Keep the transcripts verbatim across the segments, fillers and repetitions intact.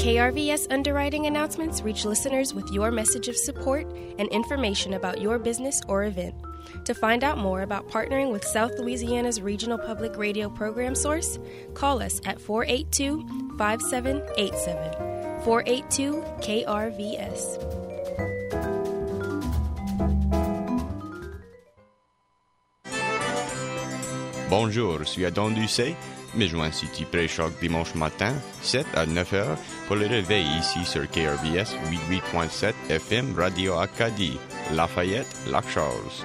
K R V S underwriting announcements reach listeners with your message of support and information about your business or event. To find out more about partnering with South Louisiana's regional public radio program source, call us at four eight two, five seven eight seven, four eight two K R V S. Bonjour, je suis Adon Ducey. Mes joints City pré-choc dimanche matin, sept à neuf heures, pour le réveil ici sur K R V S quatre-vingt-huit point sept F M Radio Acadie, Lafayette, Lac-Charles.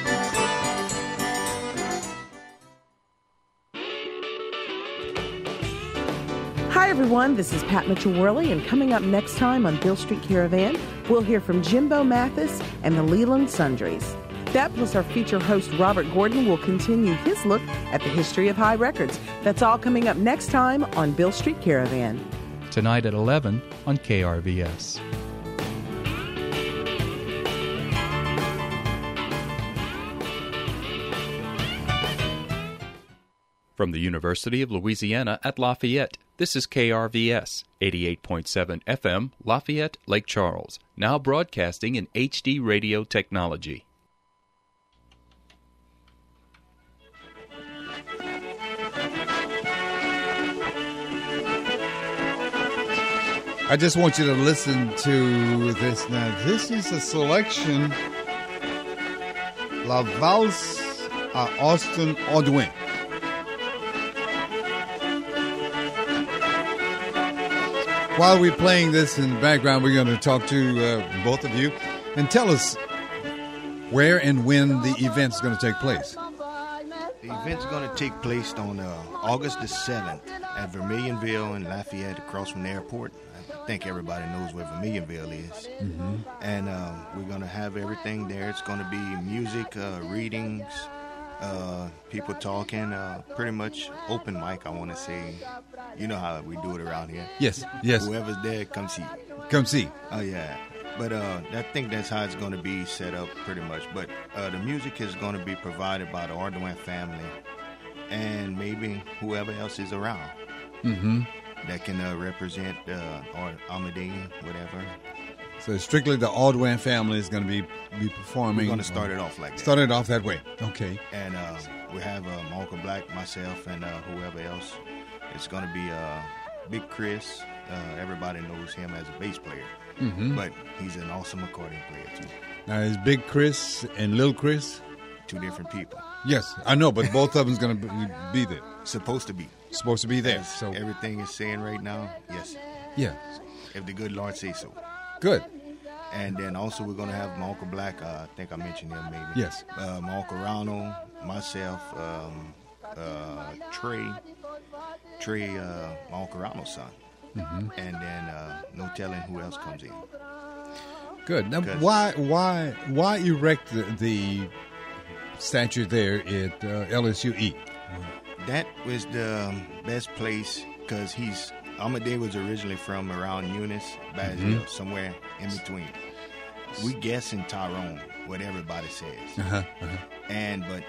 Hi, everyone. This is Pat Mitchell-Worley, and coming up next time on Bill Street Caravan, we'll hear from Jimbo Mathis and the Leland Sundries. That plus our feature host, Robert Gordon, will continue his look at the history of High Records. That's all coming up next time on Bill Street Caravan. Tonight at eleven on K R V S. From the University of Louisiana at Lafayette, this is K R V S, eighty-eight point seven F M, Lafayette, Lake Charles, now broadcasting in H D radio technology. I just want you to listen to this now. This is a selection, La Valse à Austin Audouin. While we're playing this in the background, we're going to talk to uh, both of you and tell us where and when the event's going to take place. The event's going to take place on uh, August the seventh at Vermilionville in Lafayette, across from the airport. I think everybody knows where Vermilionville is. Mm-hmm. And uh, we're going to have everything there. It's going to be music, uh, readings, uh, people talking, uh, pretty much open mic, I want to say. You know how we do it around here. Yes, yes. Whoever's there, come see. Come see. Oh, yeah. But uh, I think that's how it's going to be set up pretty much. But uh, the music is going to be provided by the Audouin family and maybe whoever else is around. Mm-hmm. That can uh, represent uh, or Amadee, whatever. So strictly the Audouin family is going to be, be performing. We're going to start it off like that. Start it off that way. Okay. And uh, we have uh, Malcolm Black, myself, and uh, whoever else. It's going to be uh, Big Chris. Uh, everybody knows him as a bass player. Mm-hmm. But he's an awesome accordion player, too. Now, is Big Chris and Lil Chris? Two different people. Yes, I know, but both of them's going to be there. Supposed to be. Supposed to be there. As so everything is saying right now, yes. Yeah. If the good Lord say so. Good. And then also we're going to have Malcolm Black. Uh, I think I mentioned him maybe. Yes. Uh, Malcolm Ronald, myself, um, uh, Trey, Trey, uh, Malcolm Ronald's son. Mm-hmm. And then uh, no telling who else comes in. Good. Now, why, why, why erect the, the statue there at uh, L S U E? That was the um, best place because he's Amadee was originally from around Eunice, Basil, mm-hmm. somewhere in between. We guess in Tyrone, what everybody says. Uh-huh, uh-huh. And but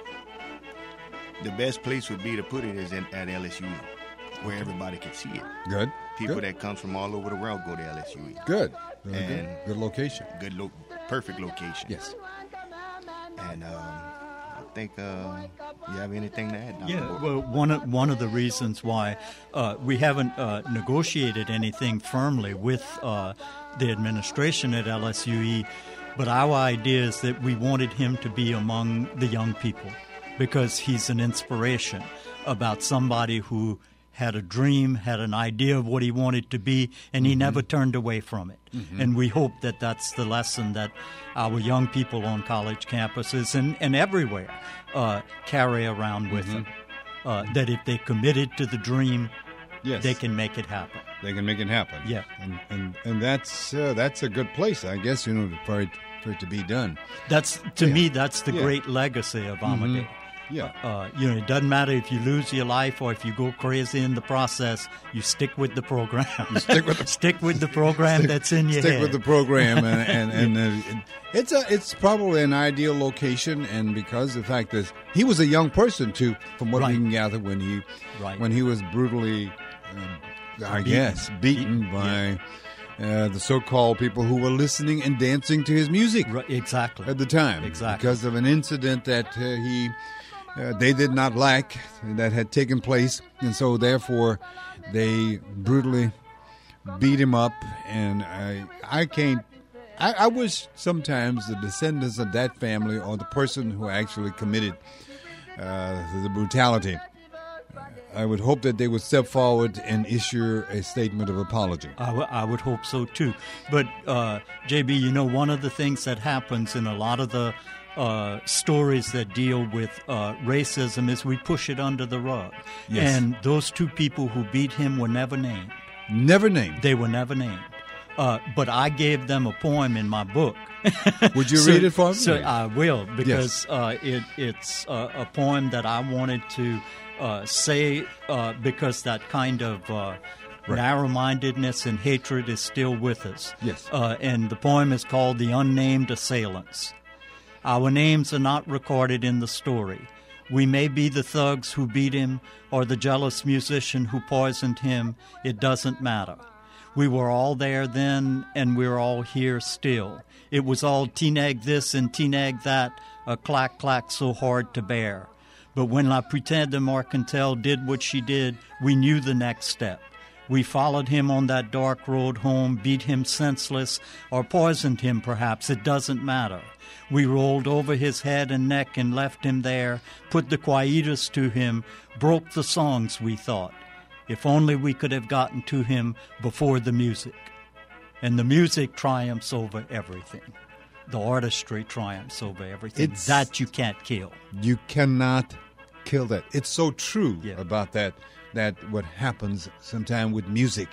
the best place would be to put it is in, at L S U E, where everybody can see it. Good. People good. that come from all over the world go to L S U E. Good. Really and good. Good location. Good, lo- perfect location. Yes. And um, I think uh, you have anything to add? Doctor Yeah. Board? Well, one of one of the reasons why uh, we haven't uh, negotiated anything firmly with uh, the administration at L S U E, but our idea is that we wanted him to be among the young people because he's an inspiration about somebody who had a dream, had an idea of what he wanted to be, and he mm-hmm. never turned away from it. Mm-hmm. And we hope that that's the lesson that our young people on college campuses and, and everywhere uh, carry around with mm-hmm. them. Uh, that if they committed to the dream, yes. they can make it happen. They can make it happen. Yeah. And and, and that's uh, that's a good place, I guess, you know, for it, for it to be done. That's To yeah. me, that's the yeah. great legacy of Amadee. Mm-hmm. Yeah. Uh, you know, it doesn't matter if you lose your life or if you go crazy in the process. You stick with the program. You stick with the, stick with the program stick, that's in your stick head. Stick with the program, and and, and uh, it's a it's probably an ideal location, and because the fact that he was a young person too, from what right. we can gather, when he right. when he was brutally um, I Beaten. guess, beaten Beaten, by uh, the so-called people who were listening and dancing to his music Right, exactly. at the time. Exactly. Because of an incident that uh, he, uh, they did not like that had taken place. And so, therefore, they brutally beat him up. And I, I can't, I, I wish sometimes the descendants of that family or the person who actually committed uh, the brutality, I would hope that they would step forward and issue a statement of apology. I, w- I would hope so, too. But, uh, J B, you know, one of the things that happens in a lot of the uh, stories that deal with uh, racism is we push it under the rug. Yes. And those two people who beat him were never named. Never named. They were never named. Uh, but I gave them a poem in my book. Would you So- read it for me? So I will, because uh, it, it's uh, a poem that I wanted to uh, say uh, because that kind of uh, narrow-mindedness and hatred is still with us. Yes. Uh, and the poem is called The Unnamed Assailants. Our names are not recorded in the story. We may be the thugs who beat him or the jealous musician who poisoned him. It doesn't matter. We were all there then, and we're all here still. It was all teenag this and teenag that, a clack-clack so hard to bear. But when La Putain de Marcantel did what she did, we knew the next step. We followed him on that dark road home, beat him senseless, or poisoned him perhaps, it doesn't matter. We rolled over his head and neck and left him there, put the quietus to him, broke the songs, we thought. If only we could have gotten to him before the music. And the music triumphs over everything. The artistry triumphs over everything. It's- that you can't kill. You cannot kill that. It's so true Yeah. about that, that what happens sometimes with music.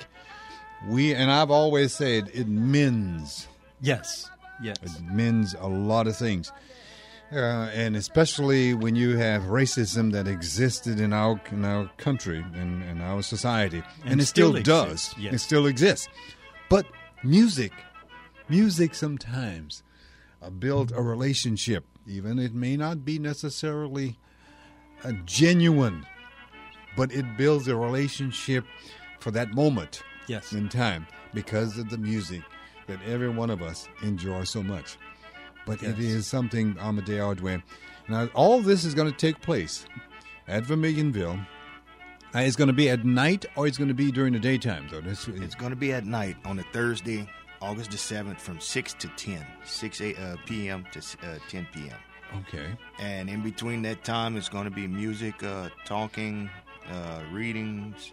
We, and I've always said, it mends. Yes, yes. It mends a lot of things. Uh, and especially when you have racism that existed in our in our country and in our society. And, And it still, still does. exists, yes. It still exists. But music, music sometimes uh, builds a relationship. Even it may not be necessarily a genuine, but it builds a relationship for that moment Yes. in time because of the music that every one of us enjoy so much. But it Yes. is something, Amadeo Ordway. Now, all this is going to take place at Vermilionville. Now, it's going to be at night or it's going to be during the daytime, though? This, It's going to be at night on a Thursday, August the seventh, from six to ten, six p.m. to uh, ten p.m. okay. And in between that time, it's going to be music, uh, talking, uh, readings,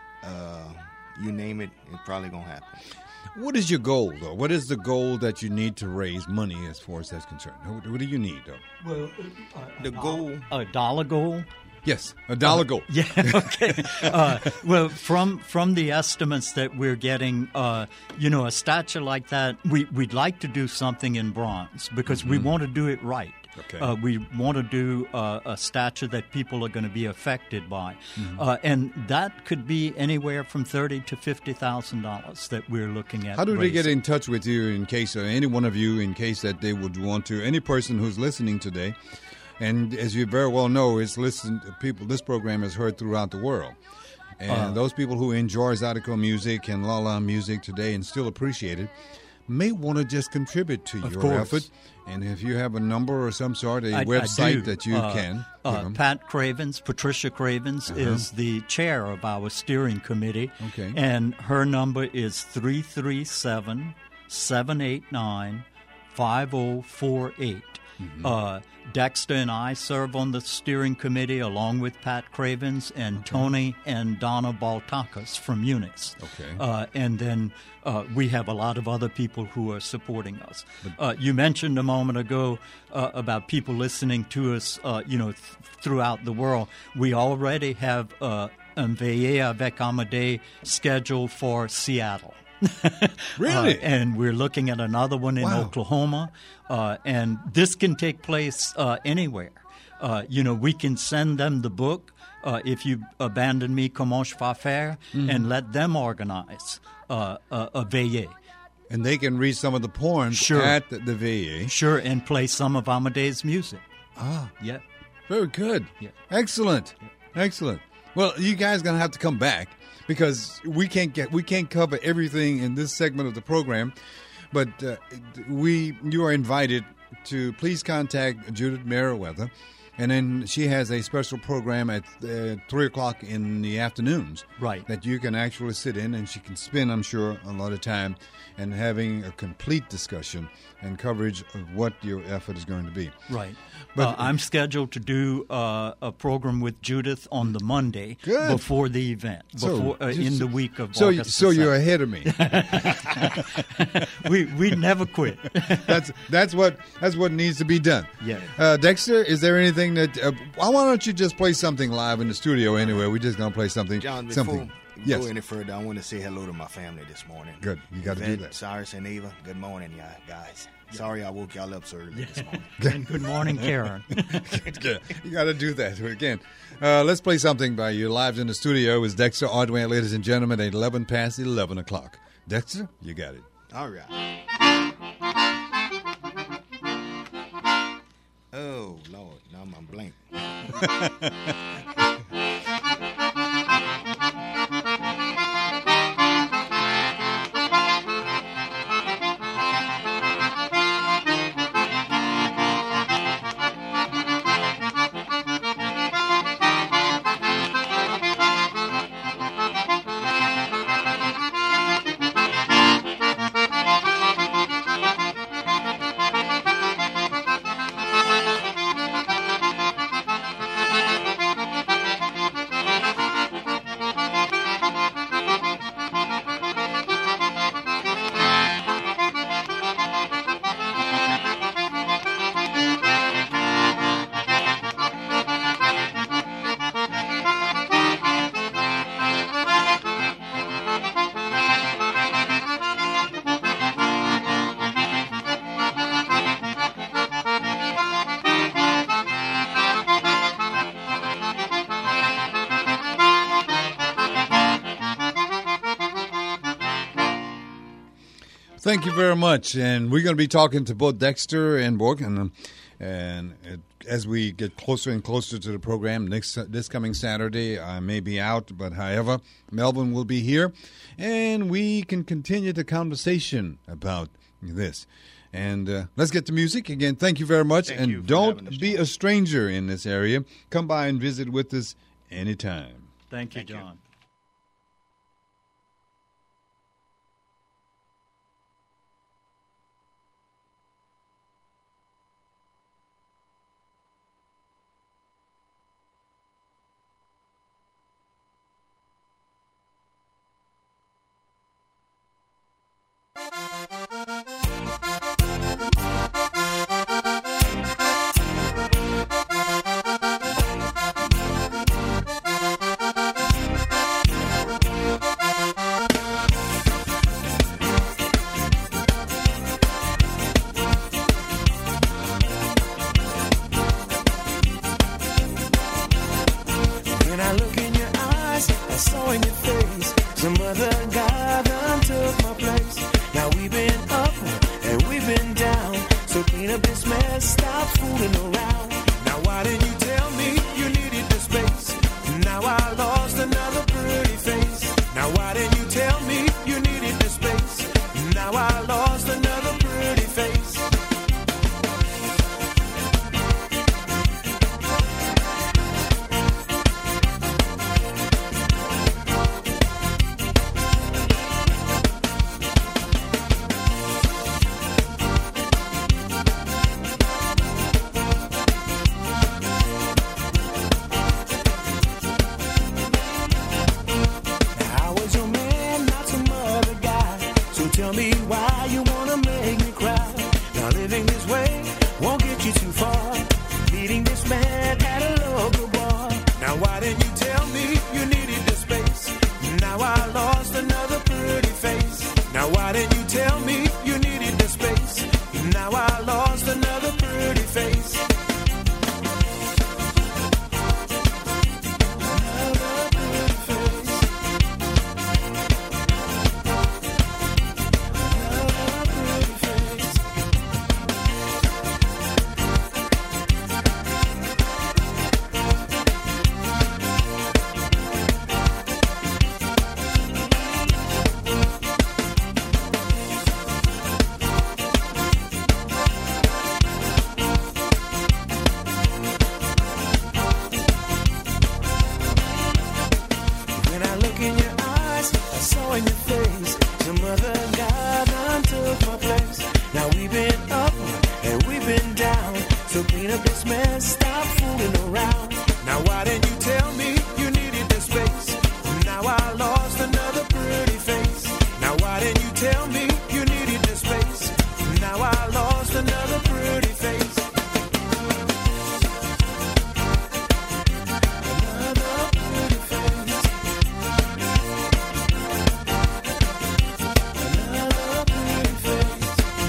uh, you name it, it's probably going to happen. What is your goal, though? What is the goal that you need to raise money as far as that's concerned? What, what do you need, though? Well, The goal, a dollar goal. Yes, a dollar goal. Yeah. Okay. uh, well, from from the estimates that we're getting, uh, you know, a statue like that, we we'd like to do something in bronze because we want to do it right. Okay. Uh, we want to do uh, a statue that people are going to be affected by, uh, and that could be anywhere from thirty to fifty thousand dollars that we're looking at. How do they get raising. in touch with you in case, or any one of you, in case that they would want to, any person who's listening today, and as you very well know, it's listened, people, this program is heard throughout the world. And Uh, those people who enjoy Zydeco music and La La music today and still appreciate it may want to just contribute to Of your course. effort. And if you have a number or some sort, a I- I website do. that you Uh, can. Uh, give 'em. Pat Cravens, Patricia Cravens, Uh-huh. is the chair of our steering committee. Okay. And her number is three three seven, seven eight nine, five zero four eight. Mm-hmm. Uh, Dexter and I serve on the steering committee along with Pat Cravens and Tony and Donna Baltakis from Eunice. Okay. Uh, and then uh, we have a lot of other people who are supporting us. Uh, you mentioned a moment ago uh, about people listening to us, uh, you know, th- throughout the world. We already have uh, un veillé avec Amadé scheduled for Seattle. Really? Uh, and we're looking at another one in Wow. Oklahoma. Uh, and this can take place uh, anywhere. Uh, you know, we can send them the book, uh, If You Abandon Me, Comment Je Vais Faire, Mm-hmm. and let them organize uh, a, a veillée. And they can read some of the poems Sure. at the, the veillée. Sure, and play some of Amadé's music. Ah. Yeah. Very good. Yeah. Excellent. Excellent. Well, you guys are going to have to come back because we can't get we can't cover everything in this segment of the program. But uh, we you are invited to please contact Judith Merriweather. And then she has a special program at uh, three o'clock in the afternoons. Right. That you can actually sit in, and she can spend, I'm sure, a lot of time and having a complete discussion and coverage of what your effort is going to be. Right. But uh, I'm scheduled to do uh, a program with Judith on the Monday Good. before the event, before so, uh, in the week of so, August. So you're ahead of me. we we never quit. that's that's what that's what needs to be done. Yeah. Uh, Dexter, is there anything that? Uh, why don't you just play something live in the studio anyway? We're just gonna play something. John, before something. we Yes. go any further, I want to say hello to my family this morning. Good. You got to do that. Cyrus and Eva. Good morning, y'all, guys. Sorry I woke y'all up so early this morning. And good morning, Karen. You got to do that again. Uh, let's play something by you. Live in the studio is Dexter Ordway, ladies and gentlemen, at eleven past eleven o'clock. Dexter, you got it. All right. Oh, Lord. Now I'm blank. Thank you very much. And we're going to be talking to both Dexter and Bork. And, and it, as we get closer and closer to the program, next this coming Saturday, I may be out. But however, Melvin will be here. And we can continue the conversation about this. And uh, let's get to music. Again, thank you very much. Thank and you for don't having us, be John. a stranger in this area. Come by and visit with us anytime. Thank you, Thank you. John. When I look in your eyes, I saw in your face some other guy done took my place. Now we've been up and we've been down, so clean up this mess, stop fooling around. Now why didn't you tell me you needed the space? Now I lost another pretty face. Now why didn't you tell me you needed the space? Now I lost another pretty face. I was your man, not some other guy. So tell me why you wanna make me cry. Now living this way won't get you too far. Meeting this man at a local bar. Now why didn't you tell me you needed the space? Now I lost another pretty face. Now why didn't you tell me you needed the space? Now I lost another pretty face. Another pretty face. Another pretty face. So clean up this mess, stop fooling around. Now why didn't you tell me you needed the space? Now I lost another pretty face. Now why didn't you tell me you needed the space? Now I lost another pretty face. Another pretty face. Another pretty face.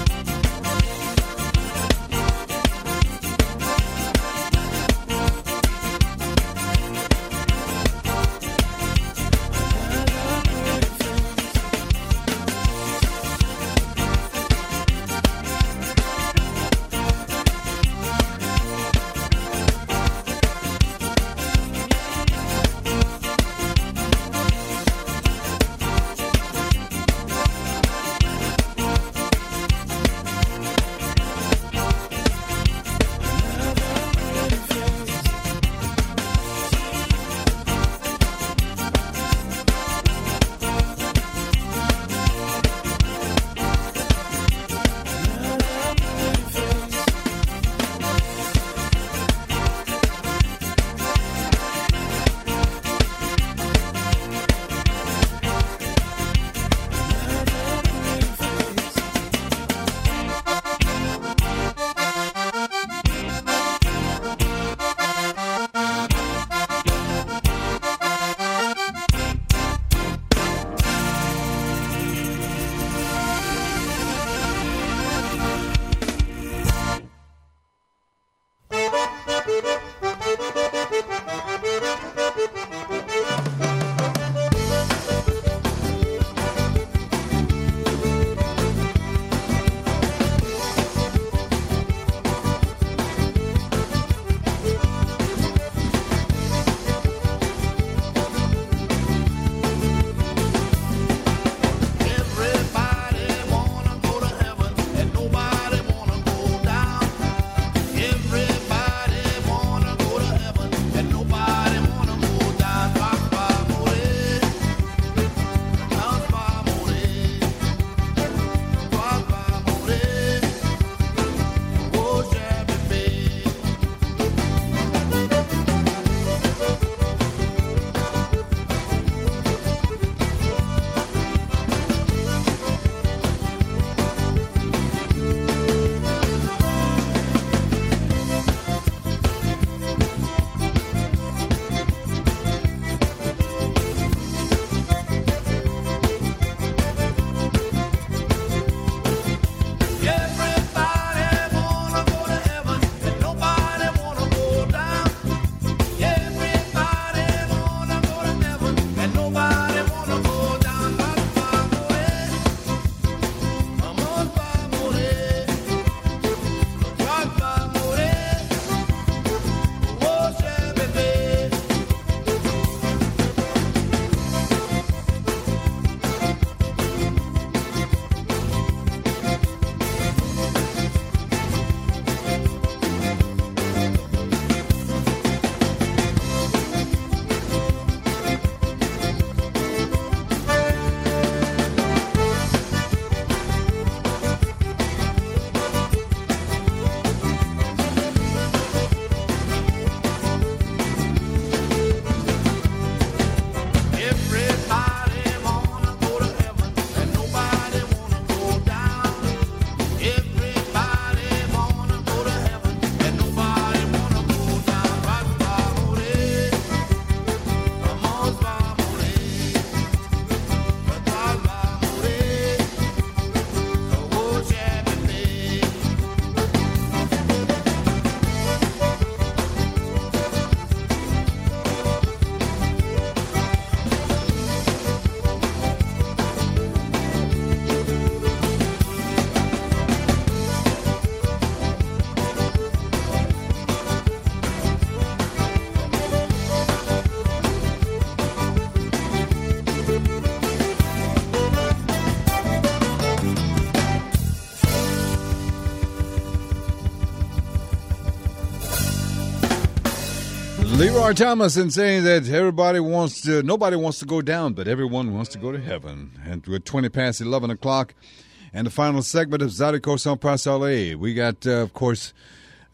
Leroy Thomas in saying that everybody wants to, nobody wants to go down, but everyone wants to go to heaven. And we're twenty past eleven o'clock, and the final segment of Zydeco Sans Passerelle. We got, uh, of course,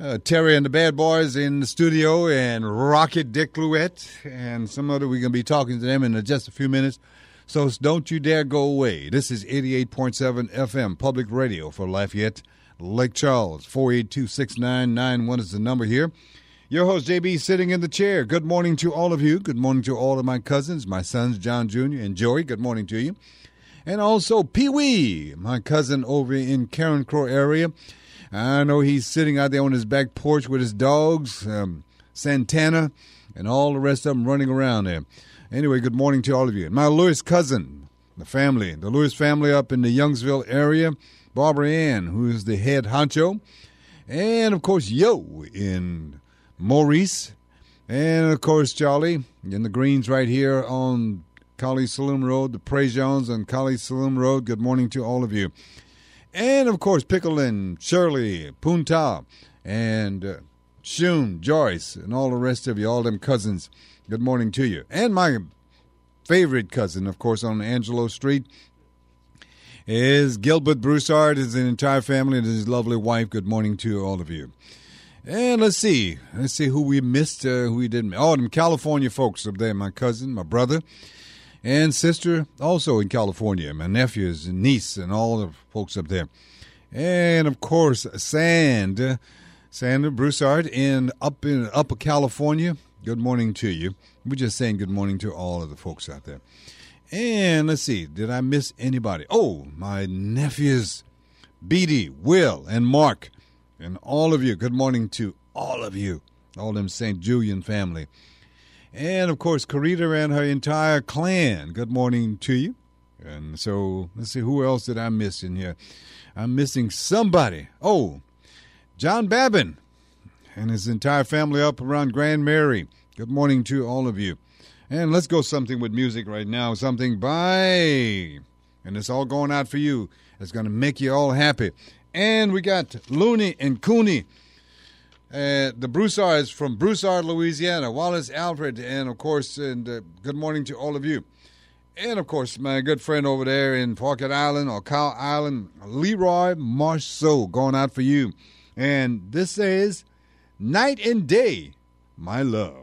Uh, Terry and the Bad Boys in the studio, and Rocket Dick Cluette, and some other. We're going to be talking to them in just a few minutes. So don't you dare go away. This is eighty-eight point seven F M Public Radio for Lafayette, Lake Charles. four eight two, six nine nine one is the number here. Your host, J B, sitting in the chair. Good morning to all of you. Good morning to all of my cousins, my sons, John Junior and Joey. Good morning to you. And also Pee-wee, my cousin over in Karen Crow area. I know he's sitting out there on his back porch with his dogs, um, Santana, and all the rest of them running around there. Anyway, good morning to all of you. My Lewis cousin, the family, the Lewis family up in the Youngsville area, Barbara Ann, who is the head honcho, and, of course, Yo in Maurice, and, of course, Charlie in the Greens right here on College Saloon Road, the Prejeans on College Saloon Road. Good morning to all of you. And, of course, Pickle and Shirley, Punta, and uh, Shun, Joyce, and all the rest of you, all them cousins, good morning to you. And my favorite cousin, of course, on Angelo Street is Gilbert Broussard, his entire family, and his lovely wife. Good morning to all of you. And let's see. Let's see who we missed, uh, who we didn't miss. Oh, them California folks up there, my cousin, my brother, and sister also in California, my nephews and niece and all the folks up there. And, of course, Sand, Sandra Broussard in up in Upper California. Good morning to you. We're just saying good morning to all of the folks out there. And let's see, did I miss anybody? Oh, my nephews, Beatty, Will, and Mark, and all of you. Good morning to all of you, all them Saint Julian family. And, of course, Carita and her entire clan, good morning to you. And so, let's see, who else did I miss in here? I'm missing somebody. Oh, John Babin and his entire family up around Grand Mary. Good morning to all of you. And let's go something with music right now, something by, and it's all going out for you. It's going to make you all happy. And we got Looney and Cooney. Uh, the Broussards from Broussard, Louisiana, Wallace Alfred, and, of course, and uh, good morning to all of you. And, of course, my good friend over there in Pocket Island or Cow Island, Leroy Marceau, going out for you. And this is Night and Day, My Love.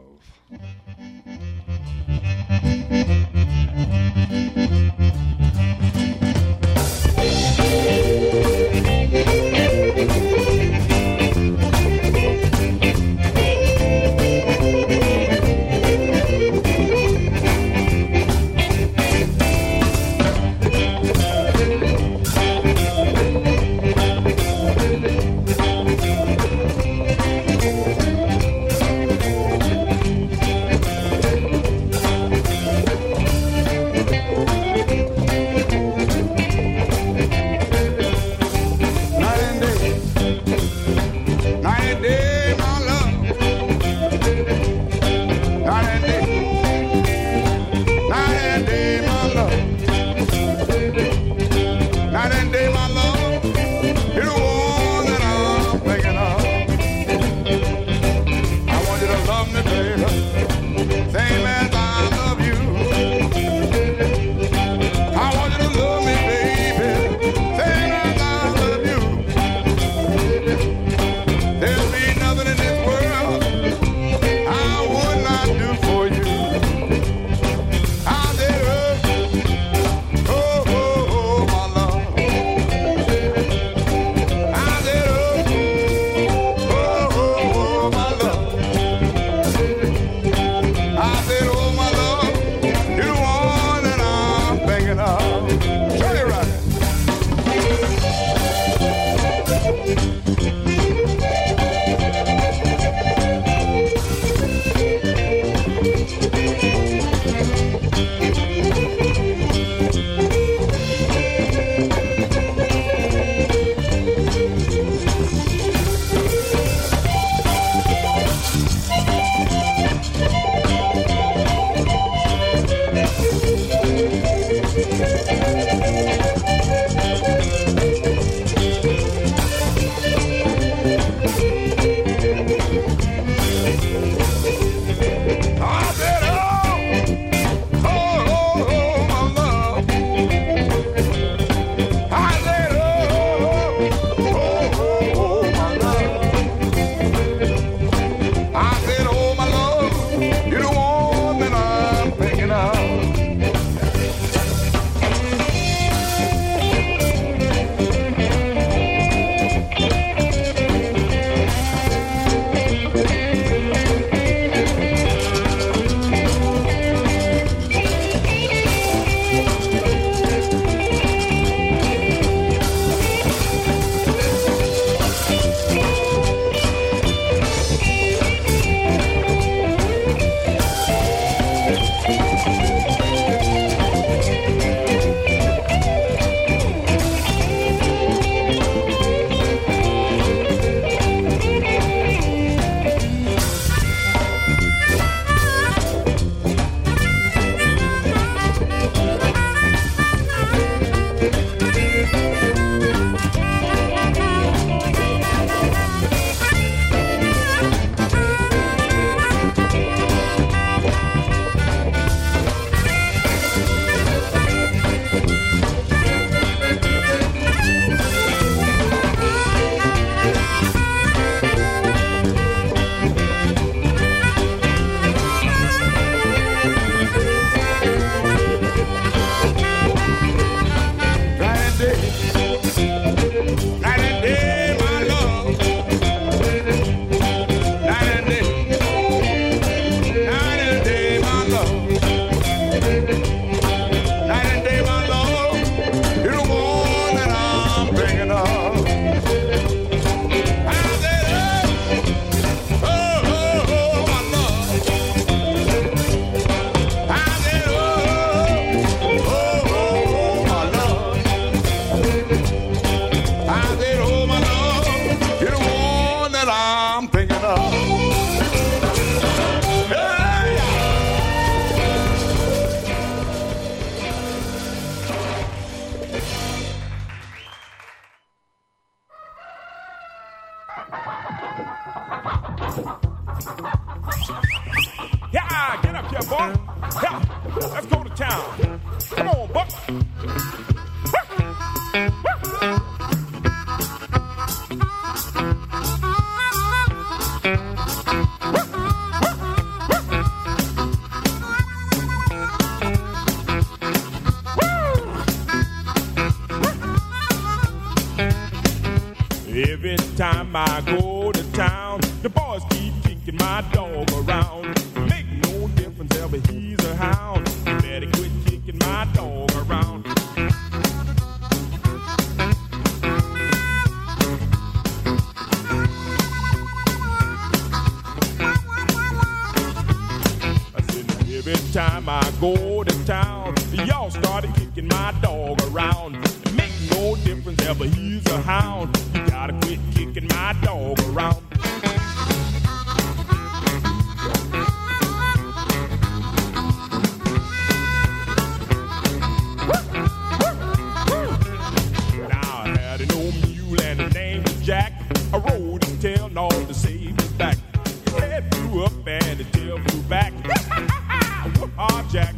Yeah, get up here, boy. Yeah, let's go to town. Come on, Buck. Every time I go to town, the boys keep kicking my dog around. Make no difference ever he's a hound. You better quit kicking my dog around. I said every time I go to town, y'all started kicking my dog around. Make no difference ever he's a hound. You gotta quit kicking my dog around. Now I had an old mule and his name was Jack. I rode his tail and all to save his back. His head flew up and his tail flew back. Whoop-ah, Jack.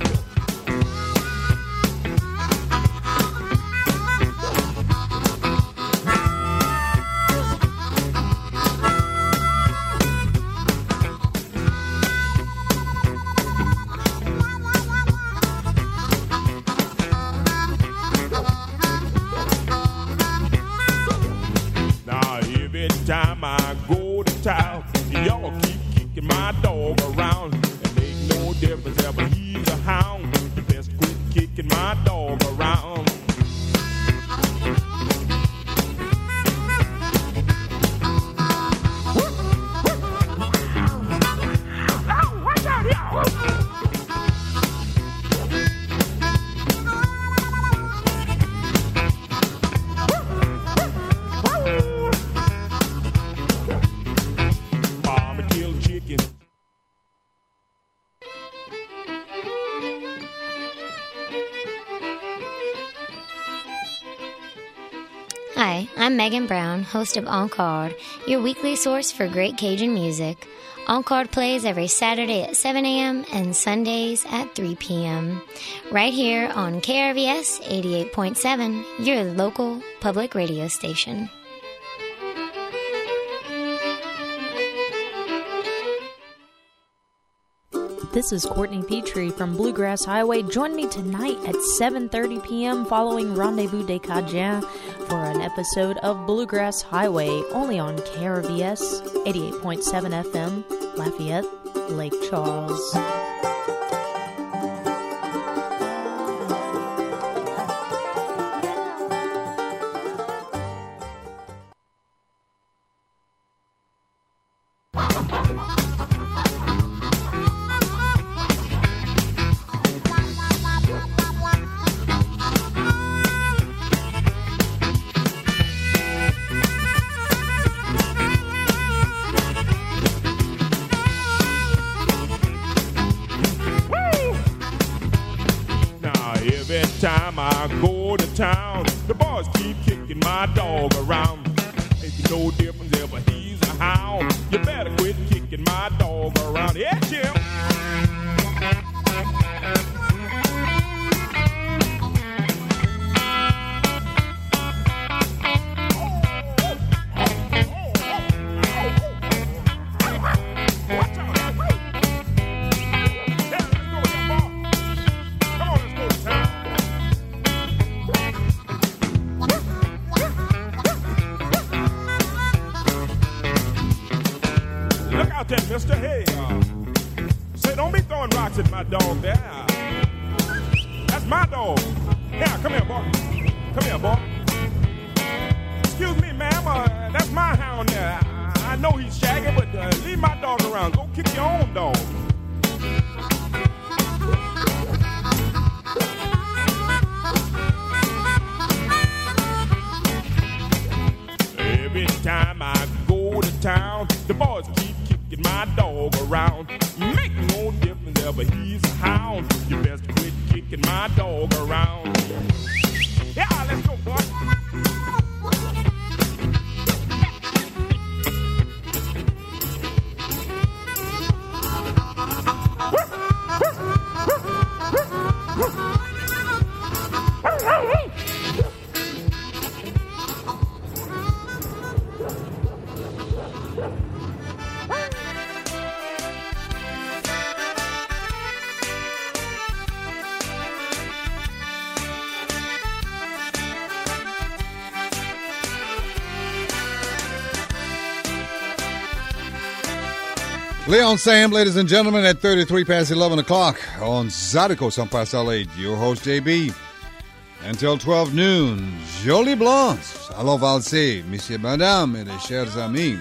Time I go to town, y'all keep kicking my dog around. It make no difference ever he's a hound. You best quit kicking my dog around. Watch out here! Hi, I'm Megan Brown, host of En Card, your weekly source for great Cajun music. En Card plays every Saturday at seven a.m. and Sundays at three p.m. right here on K R V S eighty-eight point seven, your local public radio station. This is Courtney Petrie from Bluegrass Highway. Join me tonight at seven thirty p.m. following Rendezvous des Cajuns for an episode of Bluegrass Highway, only on K R V S eighty-eight point seven F M, Lafayette, Lake Charles. Time I go to town, the boys keep kicking my dog around. Ain't no difference ever he's a hound. You better quit kicking my dog around. Yeah, Jim. Mister, hey, uh, say, don't be throwing rocks at my dog there. That's my dog. Yeah, come here, boy. Come here, boy. Excuse me, ma'am, uh, that's my hound there. I, I know he's shaggy, but uh, leave my dog around. Go kick your own dog. Every time I go to town, the boys keep kicking my dog around. Make no difference ever he's a hound. You best quit kicking my dog around. Yeah, let's go, boy. Leon Sam, ladies and gentlemen, at thirty-three past eleven o'clock on Zydeco San Pascal, your host J B. Until twelve noon, Jolie Blanche. Allons valser, messieurs, madame et les chers amis.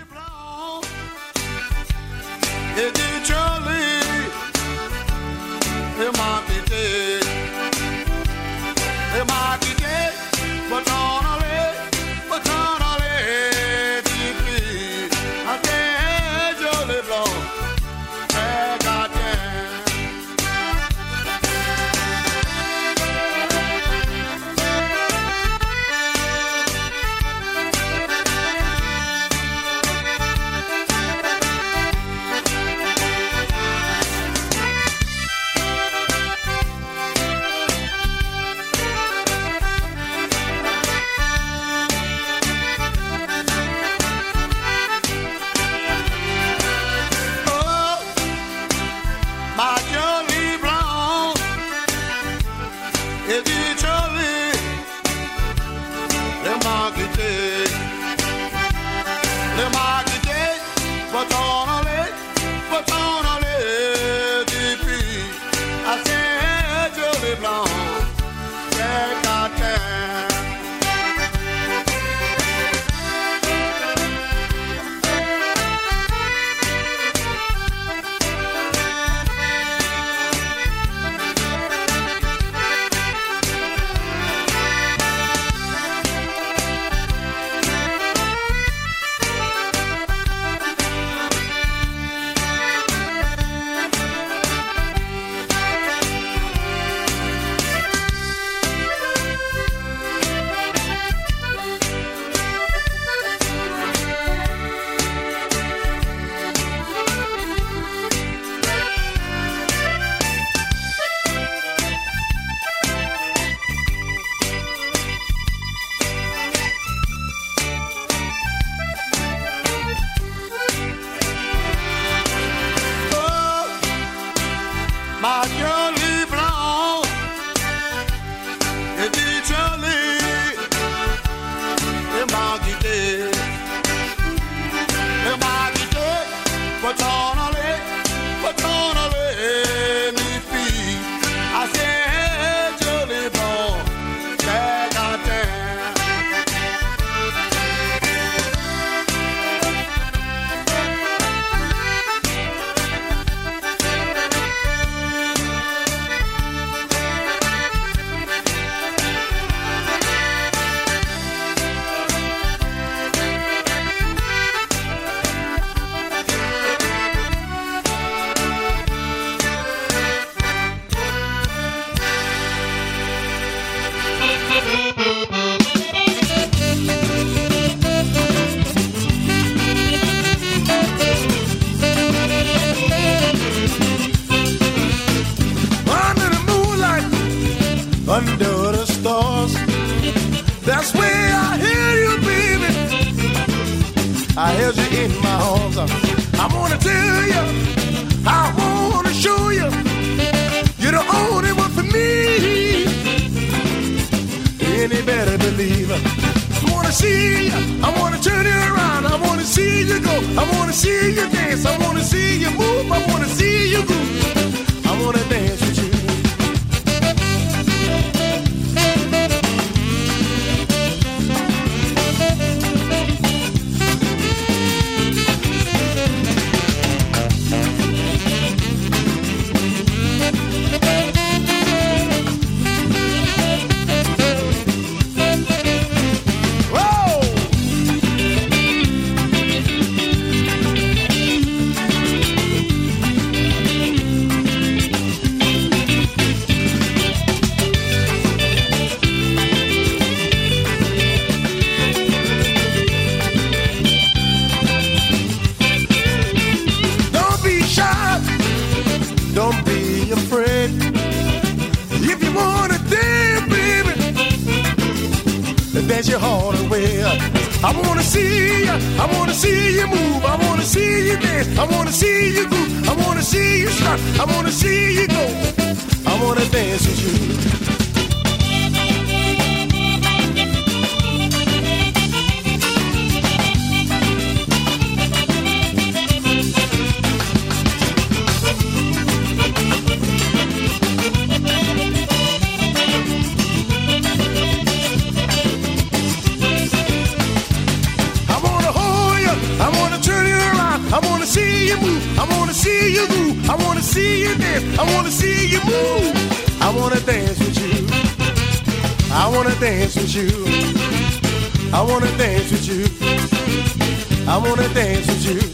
you move. I wanna see you move. I wanna see you dance. I wanna see you move. I wanna dance with you. I wanna dance with you. I wanna dance with you. I wanna dance with you.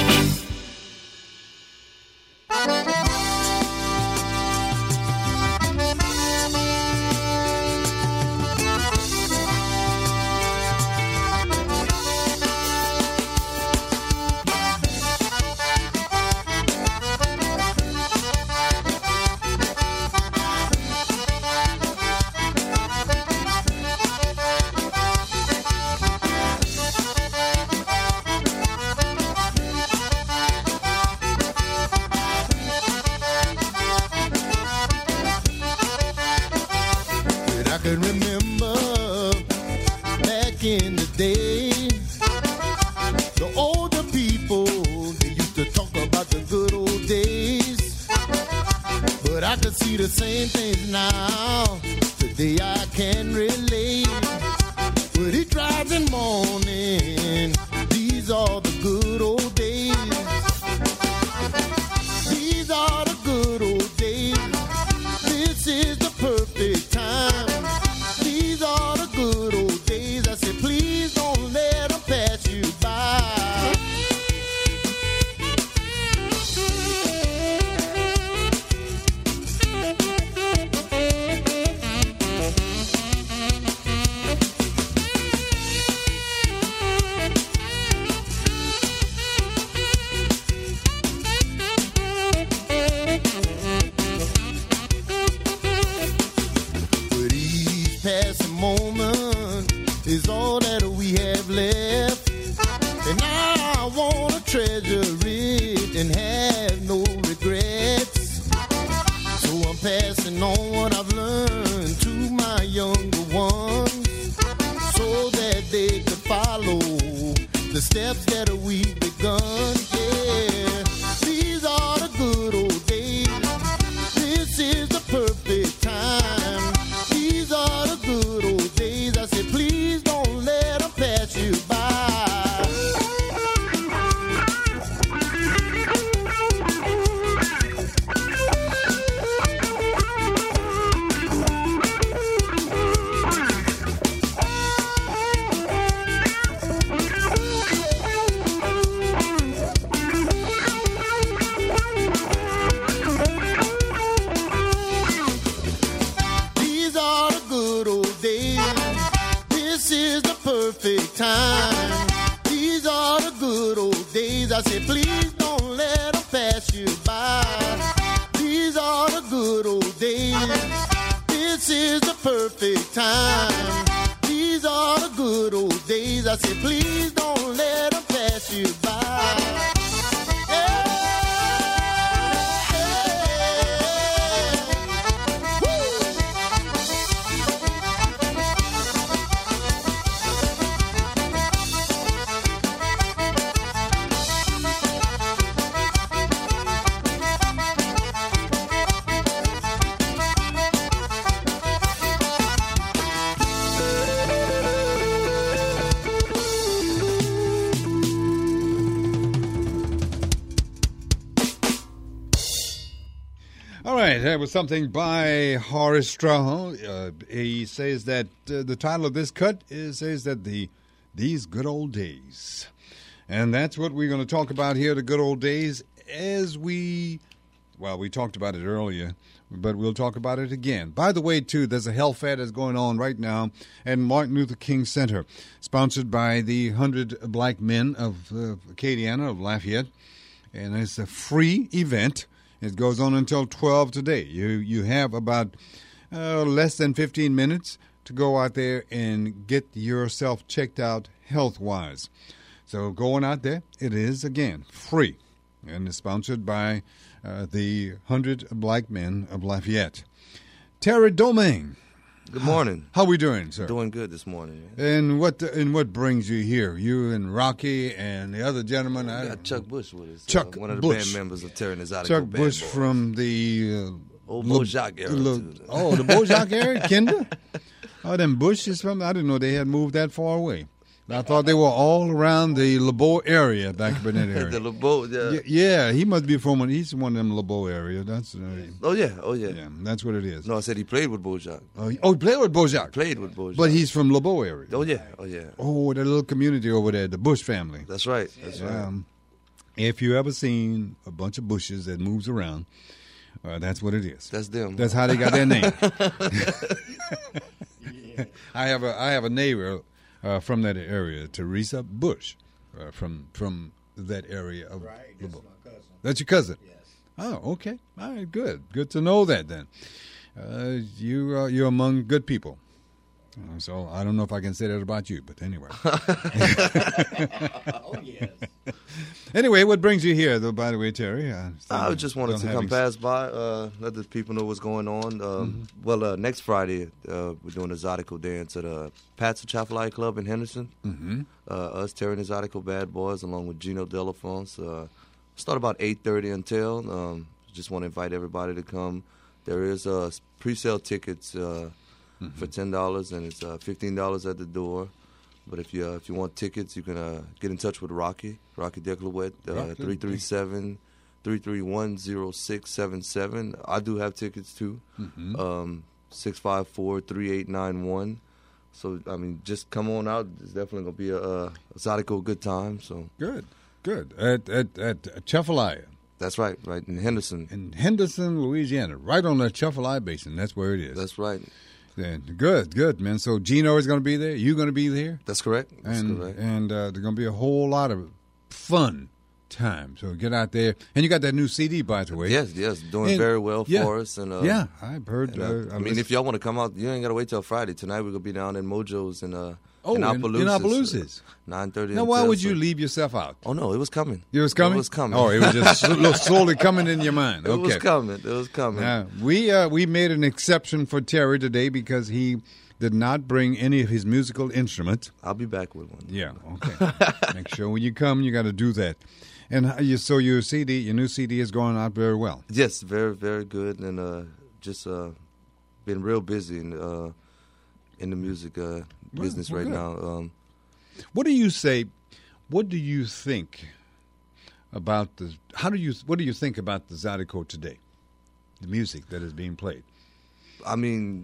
That was something by Horace Strahan. Uh, he says that uh, the title of this cut is says that the these good old days, and that's what we're going to talk about here. The good old days, as we well, we talked about it earlier, but we'll talk about it again. By the way, too, there's a health fair that's going on right now at Martin Luther King Center, sponsored by the Hundred Black Men of uh, Acadiana of Lafayette, and it's a free event. It goes on until twelve today. You you have about uh, less than fifteen minutes to go out there and get yourself checked out health-wise. So going out there, it is, again, free. And it's sponsored by uh, the Hundred Black Men of Lafayette. Terry Domingue. Good morning. How, how we doing, sir? Doing good this morning. Man. And what and what brings you here? You and Rocky and the other gentleman. We I got Chuck Bush with us. Chuck uh, one of the Bush. band members of Terry Nazatico Chuck Band Bush Boys. from the uh, old Le, Bojack era. Le, too. oh, the Bojack era, Kinder. Oh, them Bush is from. I didn't know they had moved that far away. I thought they were all around the LeBeau area, back up in that area. The LeBeau, yeah. yeah. Yeah, he must be from one. He's one of them LeBeau area. That's. Uh, oh yeah, oh yeah. Yeah, that's what it is. No, I said he played with Bojack. Oh, he, oh, he played with Bojack. Played with Bojack. But he's from LeBeau area. Oh yeah, oh yeah. Oh, that little community over there, the Bush family. That's right. That's right. Um, if you ever seen a bunch of bushes that moves around, uh, that's what it is. That's them. That's how they got their name. I have a I have a neighbor uh, from that area, Teresa Bush, uh, from from that area of right. LeBeau. That's my cousin. That's your cousin. Yes. Oh, okay. All right, good. Good to know that then. Uh, you uh, you're among good people. Uh, so I don't know if I can say that about you, but anyway. Oh yes. Anyway, what brings you here, though? By the way, Terry, uh, I just wanted to come ex- pass by, uh, let the people know what's going on. Um, mm-hmm. Well, uh, next Friday uh, we're doing a Zydeco dance at uh, Pat's Chapelite Club in Henderson. Mm-hmm. Uh, us, Terry and the Zydeco Bad Boys, along with Gino Delafonte. Uh, start about eight thirty until. Um, just want to invite everybody to come. There is uh, pre-sale tickets uh, mm-hmm. for ten dollars, and it's uh, fifteen dollars at the door. But if you uh, if you want tickets, you can uh, get in touch with Rocky, Rocky Declawet, uh, three three seven, three three one, zero six seven seven. I do have tickets, too, mm-hmm. um, six five four, three eight nine one. So, I mean, just come on out. It's definitely going to be a, a Zydeco good time. So Good, good. At, at, at Chefalaya. That's right, right, in Henderson. In Henderson, Louisiana, right on the Chefalaya Basin. That's where it is. That's right. Yeah, good, good, man. So Gino is going to be there. You're going to be there. That's correct. That's and, correct. And uh, there's going to be a whole lot of fun time. So get out there. And you got that new C D, by the way. Yes, yes, doing and, very well yeah, for us. And uh, yeah, I've heard. And, uh, uh, I mean, listened. if y'all want to come out, you ain't got to wait till Friday. Tonight we're going to be down in Mojo's and uh, oh, in Opelousas. In Opelousas. nine thirty. Now, why would you leave yourself out? Oh, no, it was coming. It was coming? It was coming. Oh, it was just sl- slowly coming in your mind. It Okay. was coming. It was coming. Uh, we, uh, we made an exception for Terry today because he did not bring any of his musical instruments. I'll be back with one. Yeah, okay. Make sure when you come, you got to do that. And uh, you, so your C D, your new C D is going out very well. Yes, very, very good. And uh, just uh, been real busy in, uh, in the music uh, business well, right good. now. Um, What do you say, what do you think about the, how do you, what do you think about the Zydeco today? The music that is being played? I mean,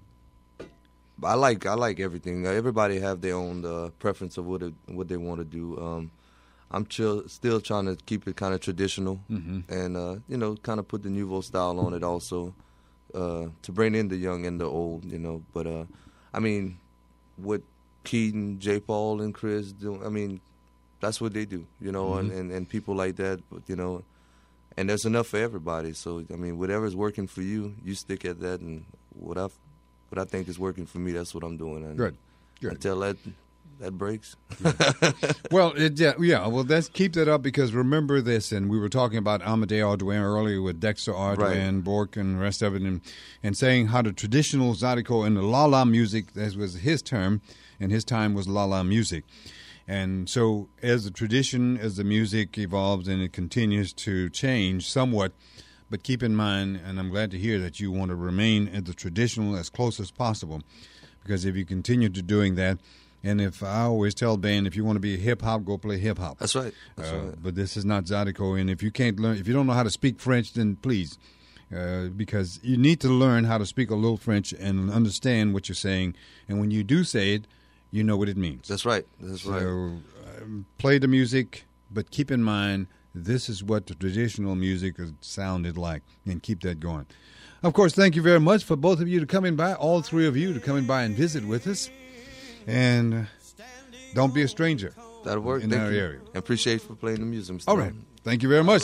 I like I like everything. Everybody have their own uh, preference of what it, what they want to do. Um, I'm chill, still trying to keep it kind of traditional, mm-hmm. and uh, you know, kind of put the nouveau style on it also, uh, to bring in the young and the old. You know, but uh, I mean, what Keaton, J. Paul, and Chris do, I mean, that's what they do. You know, mm-hmm. and, and, and people like that. But you know, and there's enough for everybody. So I mean, whatever's working for you, you stick at that, and what I what I think is working for me, that's what I'm doing. And Good. Good. Until that that breaks. Well, it, yeah, yeah. Well, let's keep that up because remember this, and we were talking about Amadeo Ardoin earlier with Dexter Ardoin, Right. Bork, and the rest of it, and, and saying how the traditional Zydeco and the La La music, that was his term, and his time was La La music. And so as the tradition, as the music evolves and it continues to change somewhat, but keep in mind, and I'm glad to hear that you want to remain at the traditional as close as possible, because if you continue to doing that, and if I always tell Ben, if you want to be hip-hop, go play hip-hop. That's right. That's uh, right. But this is not Zydeco, and if you can't learn, if you don't know how to speak French, then please, uh, because you need to learn how to speak a little French and understand what you're saying, and when you do say it, you know what it means. That's right. That's so, right. Um, play the music, but keep in mind, this is what the traditional music has sounded like, and keep that going. Of course, thank you very much for both of you to coming by, all three of you to coming by and visit with us. And don't be a stranger. That'll work. In Thank our you. area. I appreciate you for playing the music. Mister All right. Thank you very much.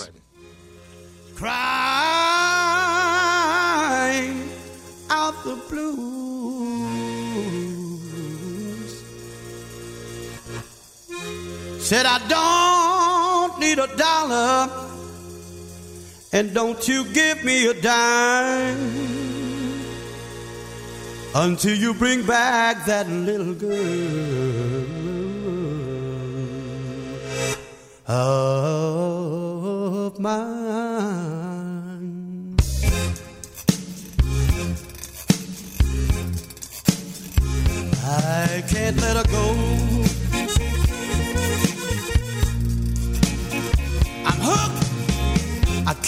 Crying out the blues. Said I don't need a dollar, and don't you give me a dime until you bring back that little girl of mine. I can't let her go.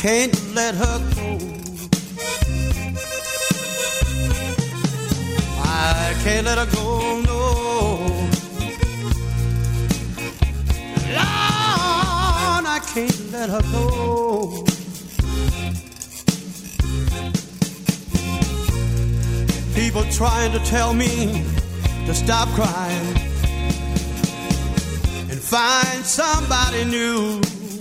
can't let her go. I can't let her go, no. Lord, I can't let her go. People trying to tell me to stop crying and find somebody new.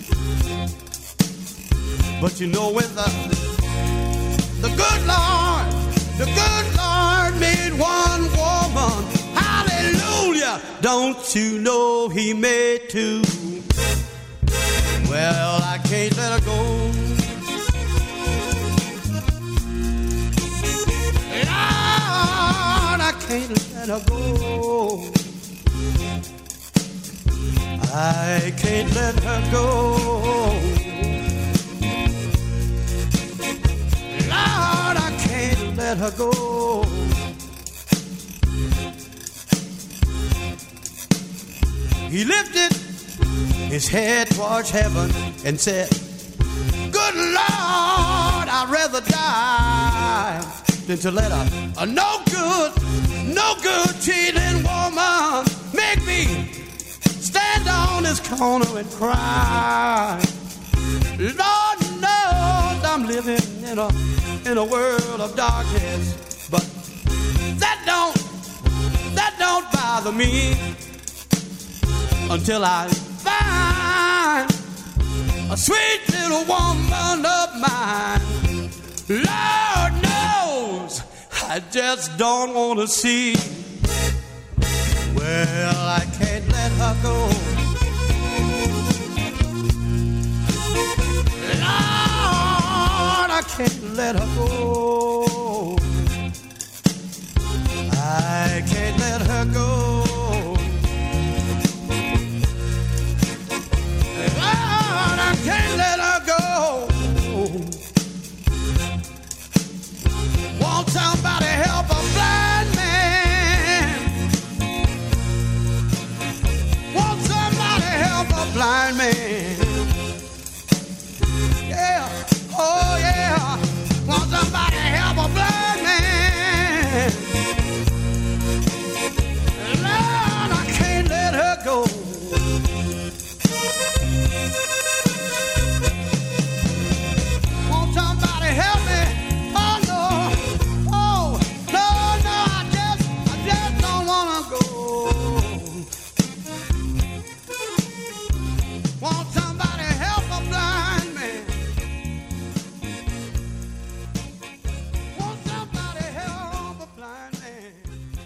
But you know when the, the good Lord, the good Lord made one woman, hallelujah, don't you know he made two? Well, I can't let her go. Lord, I can't let her go. I can't let her go. Lord, I can't let her go. He lifted his head towards heaven and said, good Lord, I'd rather die than to let a, a no good, no good cheating woman make me stand on this corner and cry. Lord knows I'm living in a in a world of darkness, but that don't that don't bother me until I find a sweet little woman of mine. Lord knows I just don't want to see. Well, I can't let her go. Lord, I can't let her go. I can't let her go. Lord, I can't let her go. Won't somebody help a blind man? Won't somebody help a blind man? Yeah, oh yeah. Won't somebody help a blind man? Lord, I can't let her go. Won't somebody help me? Oh no, oh no, no, I just, I just don't wanna go. Won't somebody help a blind man? Won't somebody help a blind man?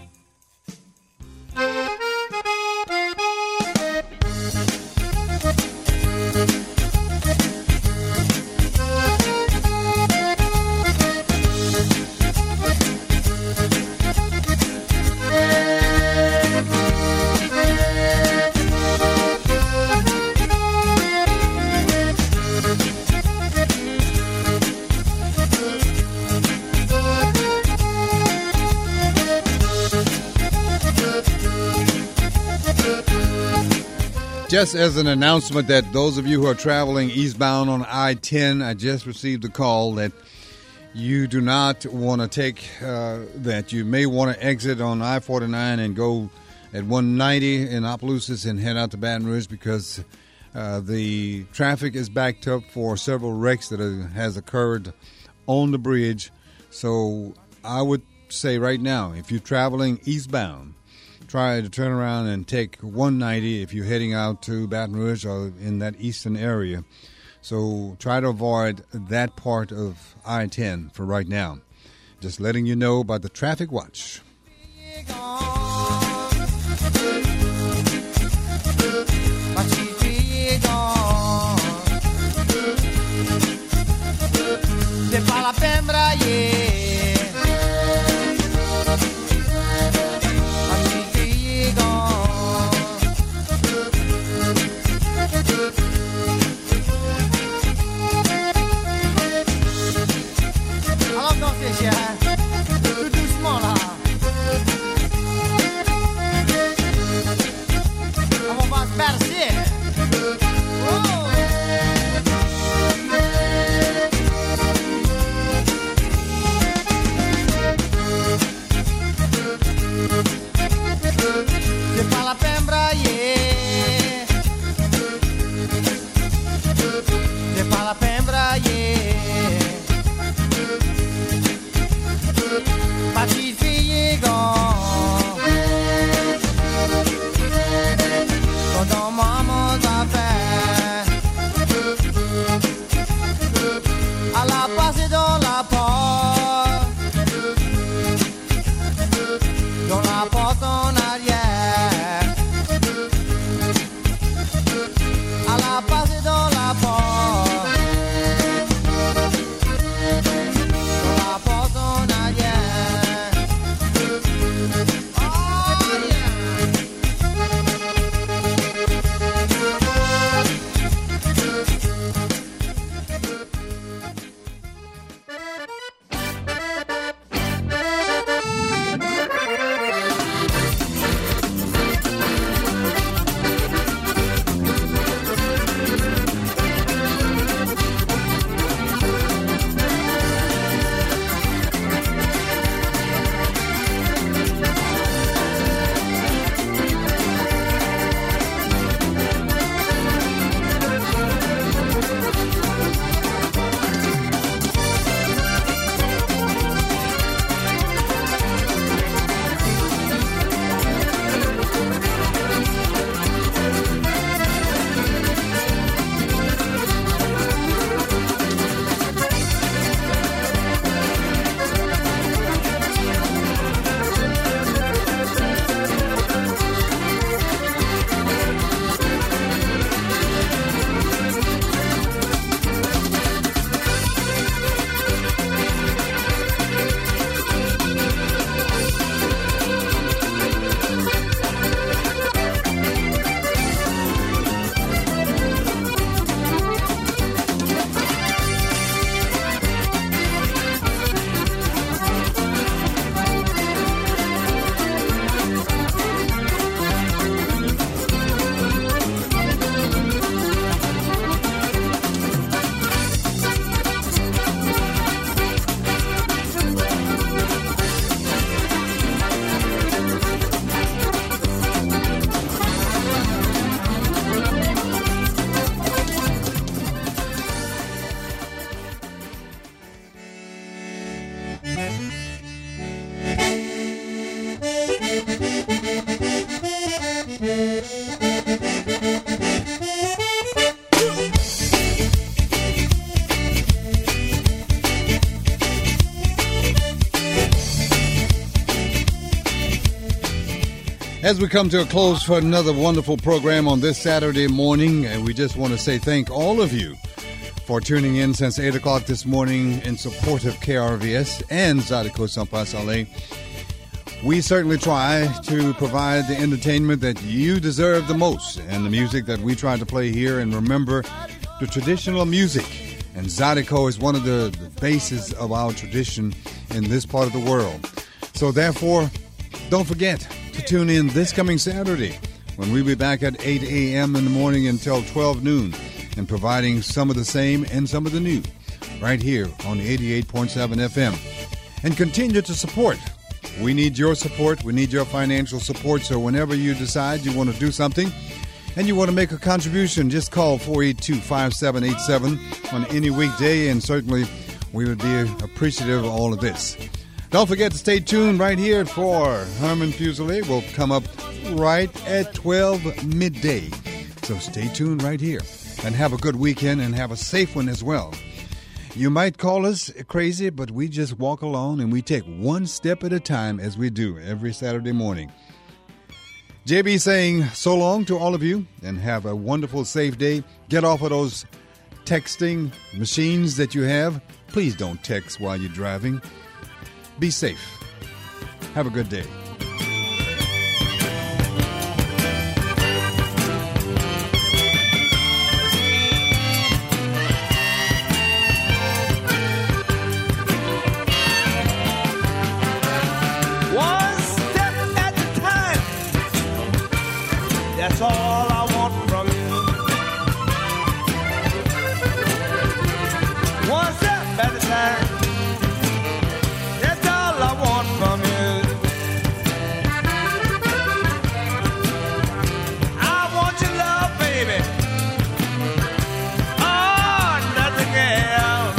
Just as an announcement that those of you who are traveling eastbound on I ten, I just received a call that you do not want to take, uh, that you may want to exit on I forty-nine and go at one ninety in Opelousas and head out to Baton Rouge because uh, the traffic is backed up for several wrecks that are, has occurred on the bridge. So I would say right now, if you're traveling eastbound, try to turn around and take one ninety if you're heading out to Baton Rouge or in that eastern area. So try to avoid that part of I ten for right now. Just letting you know about the traffic watch. Tout doucement là. As we come to a close for another wonderful program on this Saturday morning, and we just want to say thank all of you for tuning in since eight o'clock this morning in support of K R V S and Zydeco Saint Pasale. We certainly try to provide the entertainment that you deserve the most and the music that we try to play here. And remember, the traditional music, and Zydeco is one of the, the bases of our tradition in this part of the world. So therefore, don't forget to tune in this coming Saturday when we'll be back at eight a.m. in the morning until twelve noon and providing some of the same and some of the new right here on eighty-eight point seven F M. And continue to support. We need your support. We need your financial support. So whenever you decide you want to do something and you want to make a contribution, just call four eight two, five seven eight seven on any weekday, and certainly we would be appreciative of all of this. Don't forget to stay tuned right here for Herman Fuselier. Will come up right at twelve midday. So stay tuned right here and have a good weekend and have a safe one as well. You might call us crazy, but we just walk along and we take one step at a time as we do every Saturday morning. J B saying so long to all of you and have a wonderful, safe day. Get off of those texting machines that you have. Please don't text while you're driving. Be safe. Have a good day. One step at a time. That's all I want from you. One step at a time. From you, I want your love, baby. Oh, nothing else.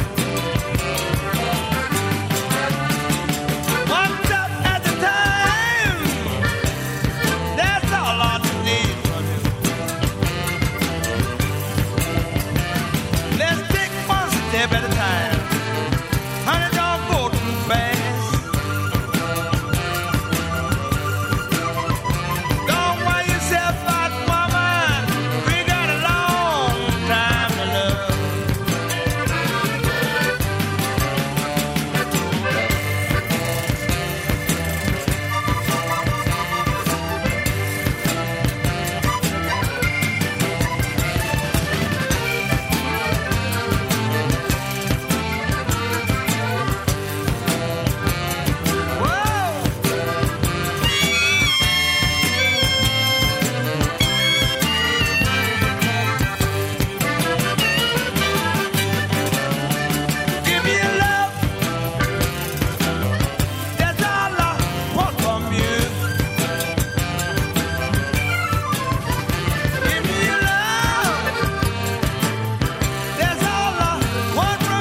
One step at a time. That's all I need from you. Let's take one step at a time.